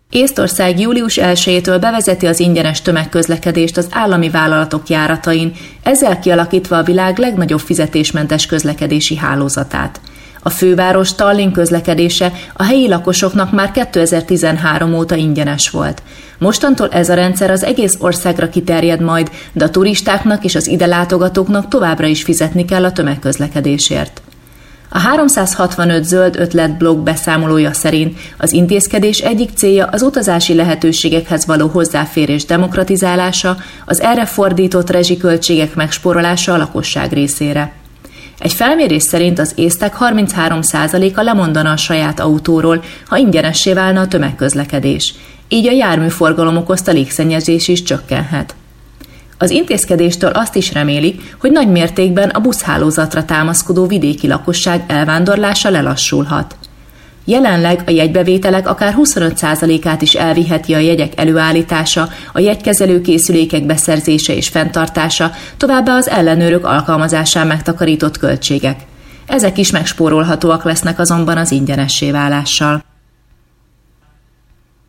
Észtország július 1-től bevezeti az ingyenes tömegközlekedést az állami vállalatok járatain, ezzel kialakítva a világ legnagyobb fizetésmentes közlekedési hálózatát. A főváros Tallinn közlekedése a helyi lakosoknak már 2013 óta ingyenes volt. Mostantól ez a rendszer az egész országra kiterjed majd, de a turistáknak és az ide látogatóknak továbbra is fizetni kell a tömegközlekedésért. A 365 zöld ötlet blog beszámolója szerint az intézkedés egyik célja az utazási lehetőségekhez való hozzáférés demokratizálása, az erre fordított rezsiköltségek megspórolása a lakosság részére. Egy felmérés szerint az észtek 33%-a lemondana a saját autóról, ha ingyenessé válna a tömegközlekedés. Így a járműforgalom okozta légszennyezés is csökkenhet. Az intézkedéstől azt is remélik, hogy nagy mértékben a buszhálózatra támaszkodó vidéki lakosság elvándorlása lelassulhat. Jelenleg a jegybevételek akár 25%-át is elviheti a jegyek előállítása, a jegykezelő készülékek beszerzése és fenntartása, továbbá az ellenőrök alkalmazásán megtakarított költségek. Ezek is megspórolhatóak lesznek azonban az ingyenessé válással.